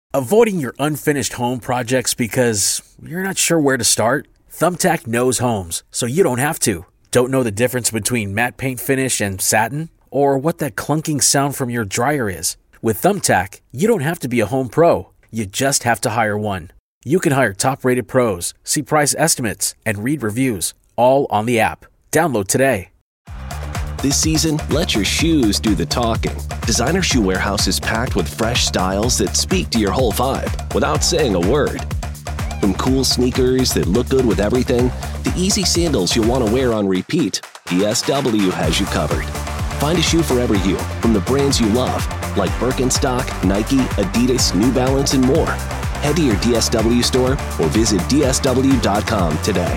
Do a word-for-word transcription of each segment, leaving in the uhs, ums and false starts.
Avoiding your unfinished home projects because you're not sure where to start? Thumbtack knows homes, so you don't have to. Don't know the difference between matte paint finish and satin? Or what that clunking sound from your dryer is? With Thumbtack, you don't have to be a home pro. You just have to hire one. You can hire top-rated pros, see price estimates, and read reviews, all on the app. Download today. This season, let your shoes do the talking. Designer Shoe Warehouse is packed with fresh styles that speak to your whole vibe without saying a word. From cool sneakers that look good with everything, to easy sandals you'll want to wear on repeat, D S W has you covered. Find a shoe for every you from the brands you love, like Birkenstock, Nike, Adidas, New Balance, and more. Head to your D S W store or visit D S W dot com today.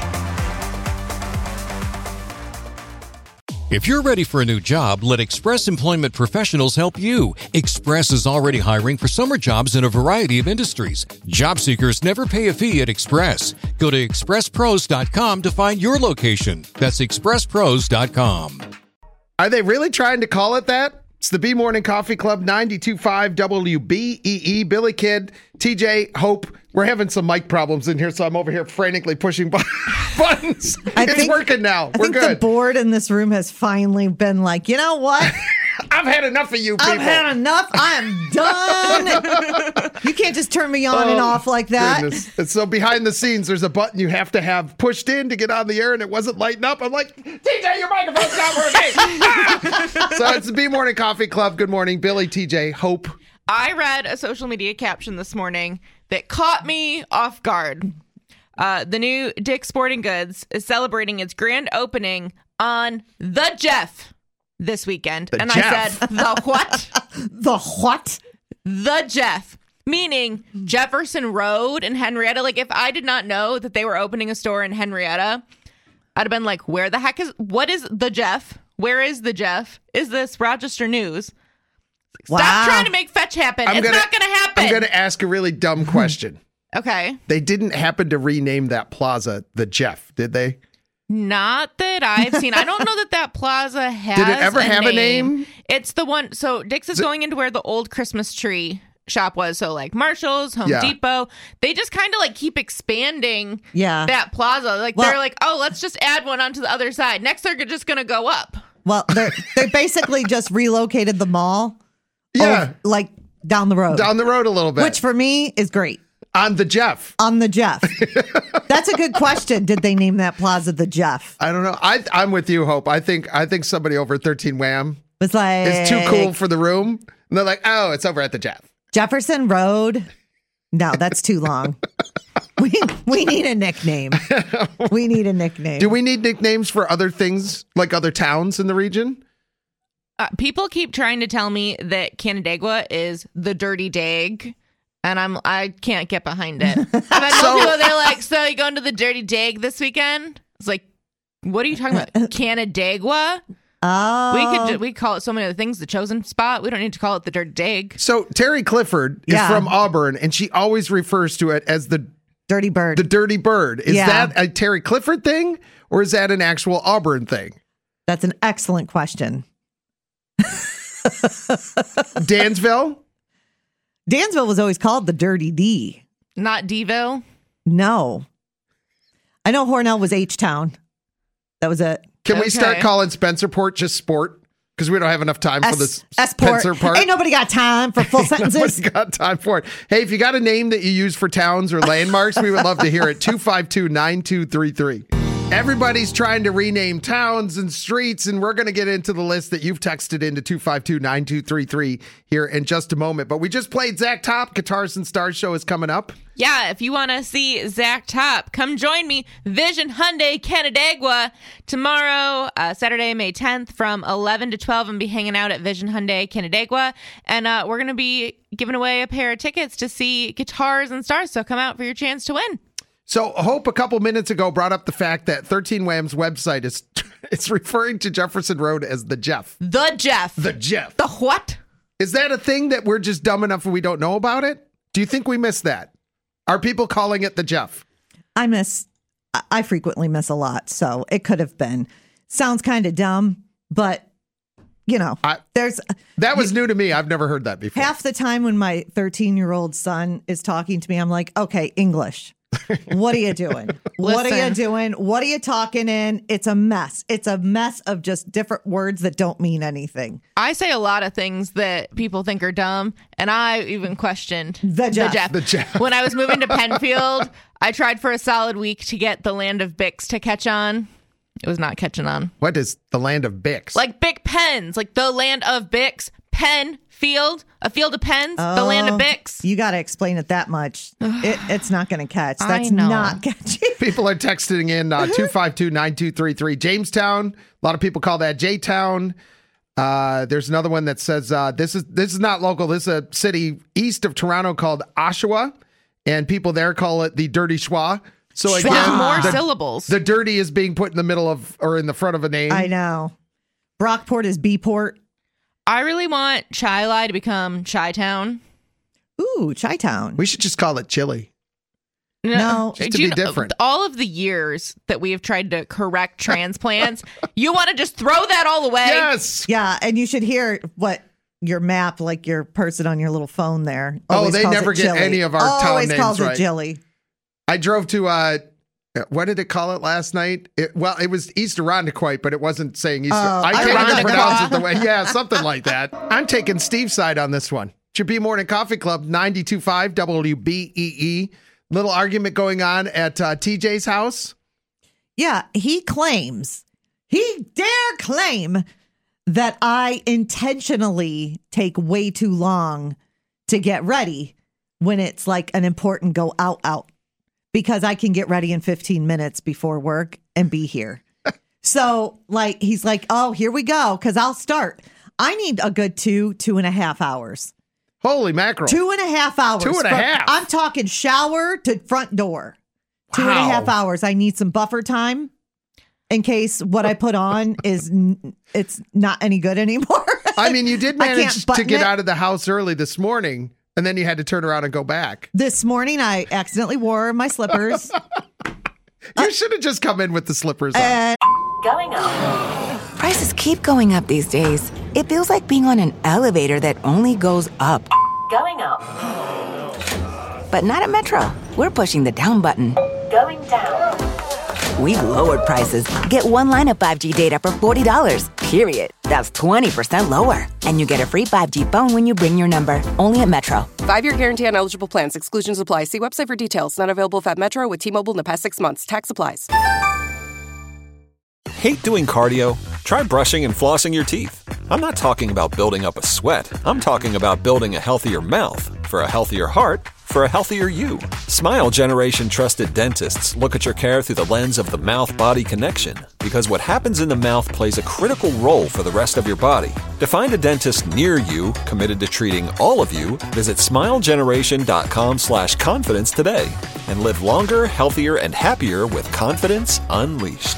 If you're ready for a new job, let Express Employment Professionals help you. Express is already hiring for summer jobs in a variety of industries. Job seekers never pay a fee at Express. Go to express pros dot com to find your location. That's express pros dot com. Are they really trying to call it that? It's the B Morning Coffee Club, ninety-two point five W B E E. Billy Kidd, T J, Hope. We're having some mic problems in here, so I'm over here frantically pushing buttons. I it's think, working now. I We're think good. The board in this room has finally been like, you know what? I've had enough of you people. I've had enough. I am done. You can't just turn me on oh, and off like that. Goodness. And so behind the scenes, there's a button you have to have pushed in to get on the air, and it wasn't lighting up. I'm like, T J, your microphone's not working. Ah! So it's the B Morning Coffee Club. Good morning, Billy, T J, Hope. I read a social media caption this morning that caught me off guard. Uh, the new Dick's Sporting Goods is celebrating its grand opening on the Jeff this weekend. The and Jeff. I said, the what? The what? The Jeff. Meaning Jefferson Road in Henrietta. Like, if I did not know that they were opening a store in Henrietta, I'd have been like, where the heck is, what is the Jeff? Where is the Jeff? Is this Rochester News? Stop Wow. trying to make fetch happen. I'm it's gonna, not going to happen. I'm going to ask a really dumb question. Okay. They didn't happen to rename that plaza the Jeff, did they? Not that I've seen. I don't know that that plaza has Did it ever a have name. a name? It's the one. So Dick's is The- going into where the old Christmas tree shop was. So like Marshall's, Home Yeah. Depot. They just kind of like keep expanding Yeah. that plaza. Like Well- they're like, oh, let's just add one onto the other side. Next, they're just going to go up. Well, they're, they basically just relocated the mall. Yeah. over- like down the road. Down the road a little bit. Which for me is great. On the Jeff. On the Jeff. That's a good question. Did they name that plaza the Jeff? I don't know. I, I'm with you, Hope. I think I think somebody over at thirteen Wham It's like is too cool for the room. And they're like, oh, it's over at the Jeff. Jefferson Road. No, that's too long. we we need a nickname. We need a nickname. Do we need nicknames for other things, like other towns in the region? Uh, people keep trying to tell me that Canandaigua is the Dirty Dag. And I'm I can't get behind it. I've had So- people, they're like, so you going to the Dirty Dag this weekend? It's like, what are you talking about? Canandaigua? Oh, We could ju- we call it so many other things. The Chosen Spot. We don't need to call it the Dirty Dag. So Terry Clifford is Yeah. from Auburn, and she always refers to it as the Dirty Bird. the Dirty Bird. Is Yeah. that a Terry Clifford thing, or is that an actual Auburn thing? That's an excellent question. Dansville? Dansville was always called the Dirty D. Not Deville. No. I know Hornell was H-Town. That was it. Can we Okay. start calling Spencerport just Sport? Because we don't have enough time for this S-Port. Spencer part. Ain't nobody got time for full sentences. Nobody's got time for it. Hey, if you got a name that you use for towns or landmarks, we would love to hear it. two five two, nine two three three. Everybody's trying to rename towns and streets, and we're going to get into the list that you've texted into two five two, nine two three three here in just a moment. But we just played Zach Top. Guitars and Stars show is coming up. Yeah, if you want to see Zach Top, come join me. Vision Hyundai Canandaigua tomorrow, uh, Saturday, May tenth, from eleven to twelve. I'm be hanging out at Vision Hyundai Canandaigua, and uh, we're going to be giving away a pair of tickets to see Guitars and Stars. So come out for your chance to win. So Hope a couple minutes ago brought up the fact that thirteen Wham's website is it's referring to Jefferson Road as the Jeff. The Jeff. The Jeff. The what? Is that a thing that we're just dumb enough and we don't know about it? Do you think we missed that? Are people calling it the Jeff? I miss, I- I frequently miss a lot, so it could have been. Sounds kind of dumb, but you know, I- there's That was new to me. I've never heard that before. half the time when my thirteen-year-old son is talking to me, I'm like, okay, English. What are you doing? What are you Listen. doing? What are you talking in? It's a mess. It's a mess of just different words that don't mean anything. I say a lot of things that people think are dumb, and I even questioned The Jeff. The Jeff. When I was moving to Penfield, I tried for a solid week to get the Land of Bix to catch on. It was not catching on. What is the land of Bix? Like Bic pens, like the Land of Bix, pen, field, a field of pens, the Land of Bix. You got to explain it that much. It, it's not going to catch. I That's know. not catchy. People are texting in uh, two five two, nine two three three. Jamestown. A lot of people call that J-Town. Uh, there's another one that says uh, this is this is not local. This is a city east of Toronto called Oshawa, and people there call it the Dirty Schwa. So With again, more the, syllables. the dirty is being put in the middle of or in the front of a name. I know. Brockport is B-Port. I really want Chi-Li to become Chi-Town. Ooh, Chi-Town. We should just call it Chili. No, just to Do you be know- different. All of the years that we have tried to correct transplants, you want to just throw that all away? Yes. Yeah, and you should hear what your map, like your person on your little phone there. Oh, always they calls never it get Chili. any of our town Always names calls right. it Chili. I drove to uh what did it call it last night? It, well, it was East Irondequoit, but it wasn't saying East. Oh, I can't even Irondequoit. pronounce it the way. Yeah, something like that. I'm taking Steve's side on this one. Should be Morning Coffee Club, ninety-two point five W B E E. Little argument going on at uh, T J's house. Yeah, he claims, he dare claim that I intentionally take way too long to get ready when it's like an important go out out because I can get ready in fifteen minutes before work and be here. So like, he's like, oh, here we go. Cause I'll start. I need a good two, two and a half hours. Holy mackerel. Two and a half hours. Two and a From- half. I'm talking shower to front door. Two and a Wow. half hours. I need some buffer time in case what I put on is n- it's not any good anymore. I mean, you did I can't manage to button get it. out of the house early this morning, and then you had to turn around and go back. This morning, I accidentally wore my slippers. You should have just come in with the slippers on. and Going up. Prices keep going up these days. It feels like being on an elevator that only goes up. Going up. But not at Metro. We're pushing the down button. Going down. We've lowered prices. Get one line of five G data for forty dollars, period. That's twenty percent lower. And you get a free five G phone when you bring your number. Only at Metro. Five-year guarantee on eligible plans. Exclusions apply. See website for details. Not available if at Metro with T-Mobile in the past six months. Tax applies. Hate doing cardio? Try brushing and flossing your teeth. I'm not talking about building up a sweat. I'm talking about building a healthier mouth for a healthier heart for a healthier you. Smile Generation trusted dentists look at your care through the lens of the mouth-body connection because what happens in the mouth plays a critical role for the rest of your body. To find a dentist near you committed to treating all of you, visit smilegeneration.com slash confidence today and live longer, healthier, and happier with confidence unleashed.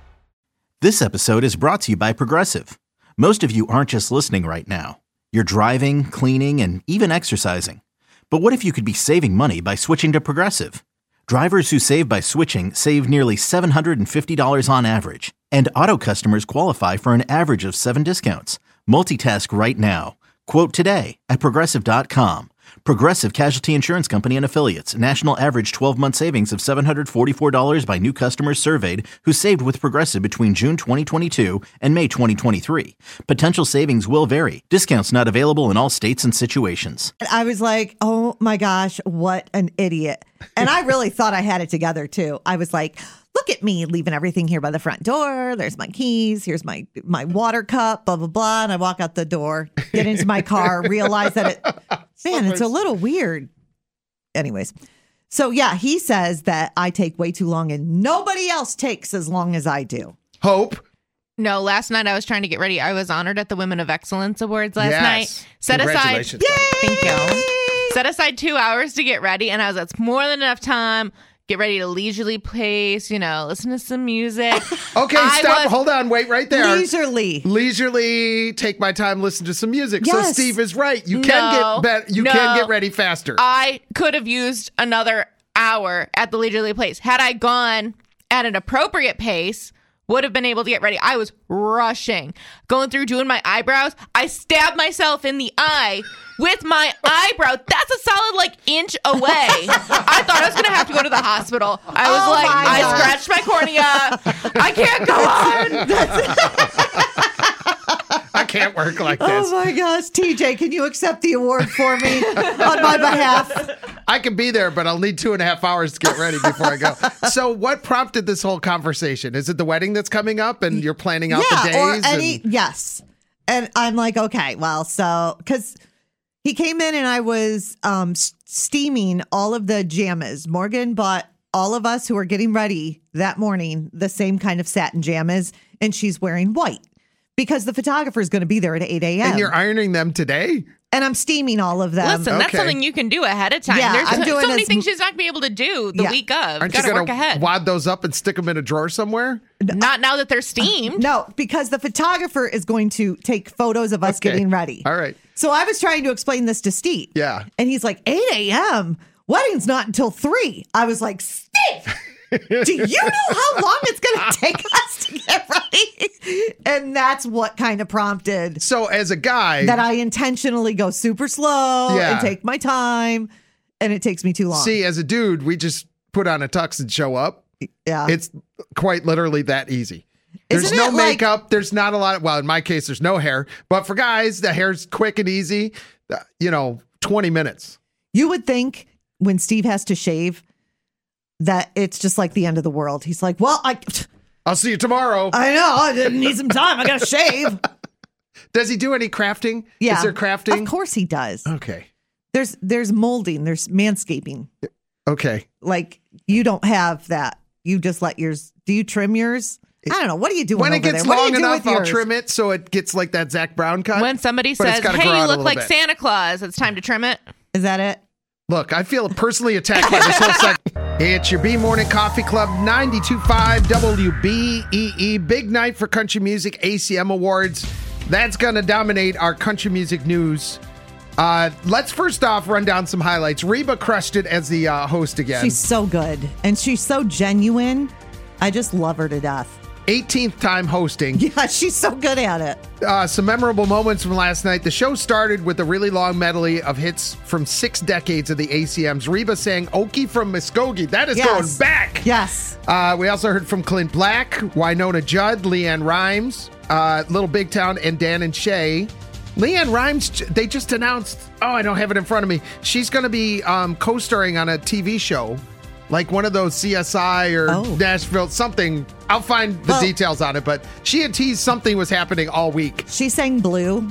This episode is brought to you by Progressive. Most of you aren't just listening right now. You're driving, cleaning, and even exercising. But what if you could be saving money by switching to Progressive? Drivers who save by switching save nearly seven hundred fifty dollars on average. And auto customers qualify for an average of seven discounts. Multitask right now. Quote today at Progressive dot com. Progressive Casualty Insurance Company and Affiliates. National average twelve-month savings of seven hundred forty-four dollars by new customers surveyed who saved with Progressive between June twenty twenty-two and May twenty twenty-three. Potential savings will vary. Discounts not available in all states and situations. I was like, oh my gosh, what an idiot. And I really thought I had it together too. I was like, look at me leaving everything here by the front door. There's my keys. Here's my my water cup, blah, blah, blah. And I walk out the door, get into my car, realize that it, man, it's a little weird. Anyways. So yeah, he says that I take way too long and nobody else takes as long as I do. Hope. No, last night I was trying to get ready. I was honored at the Women of Excellence Awards last Yes. night. Set aside, Congratulations. thank you. Set aside two hours to get ready, and I was that's more than enough time. Get ready to leisurely pace, you know, listen to some music. Okay, I stop. was- Hold on. Wait right there. Leisurely. Leisurely, take my time, listen to some music. So Yes. Steve is right. You can No, get be- you no. can get ready faster. I could have used another hour at the leisurely pace had I gone at an appropriate pace would have been able to get ready. I was rushing, going through doing my eyebrows. I stabbed myself in the eye with my eyebrow. That's a solid like inch away. I thought I was going to have to go to the hospital. I was Oh like, my I gosh. scratched my cornea. I can't go on. I can't work like this. Oh my gosh, T J, can you accept the award for me on my behalf? I can be there, but I'll need two and a half hours to get ready before I go. So what prompted this whole conversation? Is it the wedding that's coming up and you're planning out yeah, the days? or any and- yes. And I'm like, okay, well, so because he came in and I was um, s- steaming all of the jammas. Morgan bought all of us who are getting ready that morning the same kind of satin jammas, and she's wearing white because the photographer is going to be there at eight a.m. And you're ironing them today? And I'm steaming all of them. Listen, that's Okay. something you can do ahead of time. Yeah, There's I'm so, doing so many as- things she's not going to be able to do the Yeah. week of. Aren't Got you to work going ahead. to wad those up and stick them in a drawer somewhere? Not now that they're steamed. No, because the photographer is going to take photos of us Okay. getting ready. All right. So I was trying to explain this to Steve. Yeah. And he's like, eight a.m.? Wedding's not until three. I was like, Steve, do you know how long it's going to take us to get ready? And that's what kind of prompted So as a guy, that I intentionally go super slow Yeah. and take my time, and it takes me too long. see, as a dude, we just put on a tux and show up. yeah. It's quite literally that easy. There's Isn't no it like- makeup. There's not a lot of, well, in my case, there's no hair. But for guys, the hair's quick and easy. Uh, You know, twenty minutes. You would think when Steve has to shave that it's just like the end of the world. He's like, well, I, I'll see you tomorrow. I know, I didn't need some time. I got to shave. Does he do any crafting? Yeah. Is there crafting? Of course he does. Okay. There's there's molding, there's manscaping. Okay. Like you don't have that. You just let yours. Do you trim yours? I don't know. What are you doing When it over gets there? What do long you do enough, with I'll yours? trim it so it gets like that Zach Brown cut. When somebody But it's says, gotta hey, grow out you a look little like bit. Santa Claus, it's time to trim it. Is that it? Look, I feel personally attacked by this whole segment. It's your B Morning Coffee Club, ninety-two point five W B E E. Big night for country music, A C M Awards. That's going to dominate our country music news. Uh, let's first off run down some highlights. Reba crushed it as the uh, host again. She's so good and she's so genuine. I just love her to death. eighteenth time hosting. Yeah, she's so good at it. Uh, some memorable moments from last night. The show started with a really long medley of hits from six decades of the A C Ms. Reba sang Okie from Muskogee. That is Yes. going back. Yes. Uh, we also heard from Clint Black, Winona Judd, Leanne Rimes, uh, Little Big Town, and Dan and Shay. Leanne Rimes, they just announced, oh, I don't have it in front of me. She's going to be um, co-starring on a T V show, like one of those C S I or Oh. Nashville, something. I'll find the Well- details on it, but she had teased something was happening all week. She sang Blue,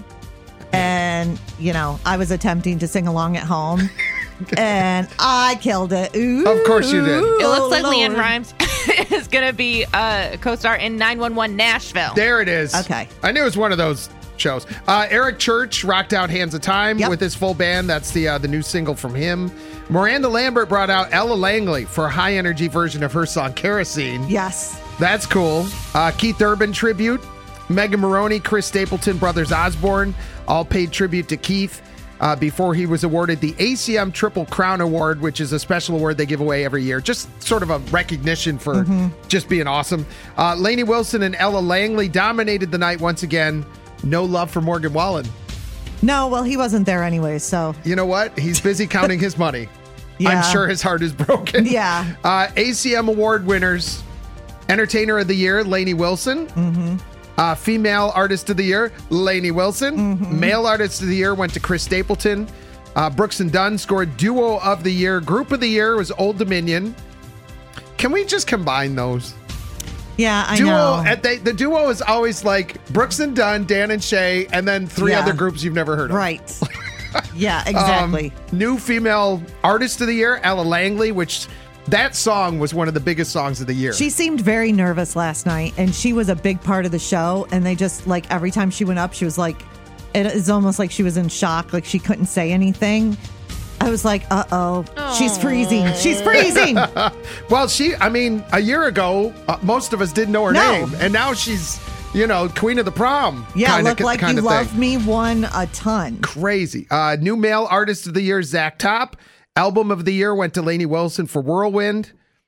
and, you know, I was attempting to sing along at home, and I killed it. Ooh, Of course you did. It looks like Lord. Leanne Rimes is going to be a co-star in nine one one Nashville. There it is. Okay. I knew it was one of those shows. Uh, Eric Church rocked out Hands of Time Yep. with his full band. That's the uh, the new single from him. Miranda Lambert brought out Ella Langley for a high energy version of her song Kerosene. Yes. That's cool. Uh, Keith Urban tribute. Megan Maroney, Chris Stapleton, Brothers Osborne all paid tribute to Keith uh, before he was awarded the A C M Triple Crown Award, which is a special award they give away every year. Just sort of a recognition for Mm-hmm. just being awesome. Uh, Lainey Wilson and Ella Langley dominated the night once again. No love for Morgan Wallen. No, well, he wasn't there anyway, so. You know what? He's busy counting his money. Yeah. I'm sure his heart is broken. Yeah. Uh, A C M Award winners. Entertainer of the Year, Lainey Wilson. Mm-hmm. Uh, female Artist of the Year, Lainey Wilson. Mm-hmm. Male Artist of the Year went to Chris Stapleton. Uh, Brooks and Dunn scored Duo of the Year. Group of the Year was Old Dominion. Can we just combine those? Yeah, I duo, know. At they, the duo is always like Brooks and Dunn, Dan and Shay, and then three Yeah. other groups you've never heard of. Right. Yeah, exactly. Um, new female Artist of the Year, Ella Langley, which that song was one of the biggest songs of the year. She seemed very nervous last night, and she was a big part of the show. And they just, like, every time she went up, she was like, it is almost like she was in shock, like she couldn't say anything. I was like, uh-oh, she's freezing. She's freezing. Well, she, I mean, a year ago, uh, most of us didn't know her No. name. And now she's, you know, Queen of the Prom. Yeah, kinda, Look Like kinda You thing. Love Me won a ton. Crazy. Uh, new male Artist of the Year, Zach Top. Album of the Year went to Lainey Wilson for Whirlwind.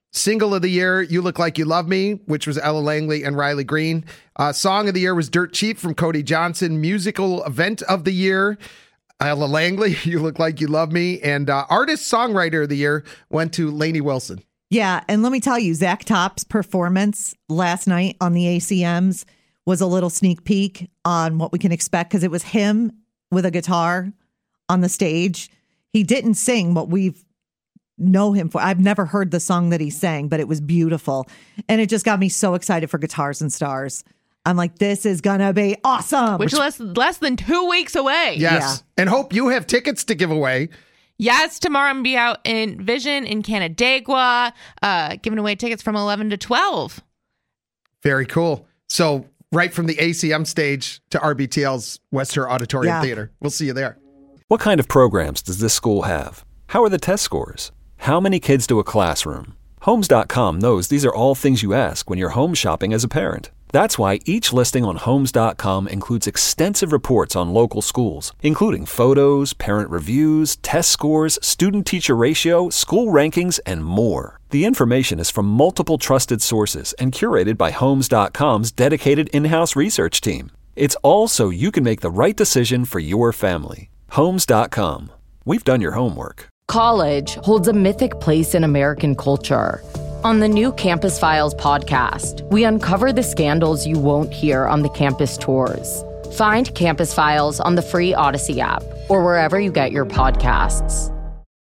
Single of the year, You Look Like You Love Me, which was Ella Langley and Riley Green. Uh, song of the year was Dirt Cheap from Cody Johnson. Musical event of the year, Ella Langley, You Look Like You Love Me. And uh, artist songwriter of the year went to Lainey Wilson. Yeah, and let me tell you, Zach Top's performance last night on the A C Ms was a little sneak peek on what we can expect, because it was him with a guitar on the stage. He didn't sing what we've know him for. I've never heard the song that he sang, but it was beautiful. And it just got me so excited for Guitars and Stars. I'm like, this is going to be awesome. Which is less, less than two weeks away. Yes. Yeah. And Hope, you have tickets to give away. Yes, tomorrow I'm going to be out in Vision in Canandaigua, uh, giving away tickets from eleven to twelve. Very cool. So right from the A C M stage to R B T L's Wester Auditorium Yeah. Theater. We'll see you there. What kind of programs does this school have? How are the test scores? How many kids do a classroom? Homes dot com knows these are all things you ask when you're home shopping as a parent. That's why each listing on Homes dot com includes extensive reports on local schools, including photos, parent reviews, test scores, student-teacher ratio, school rankings, and more. The information is from multiple trusted sources and curated by Homes dot com's dedicated in-house research team. It's all so you can make the right decision for your family. Homes dot com. We've done your homework. College holds a mythic place in American culture. On the new Campus Files podcast, we uncover the scandals you won't hear on the campus tours. Find Campus Files on the free Odyssey app or wherever you get your podcasts.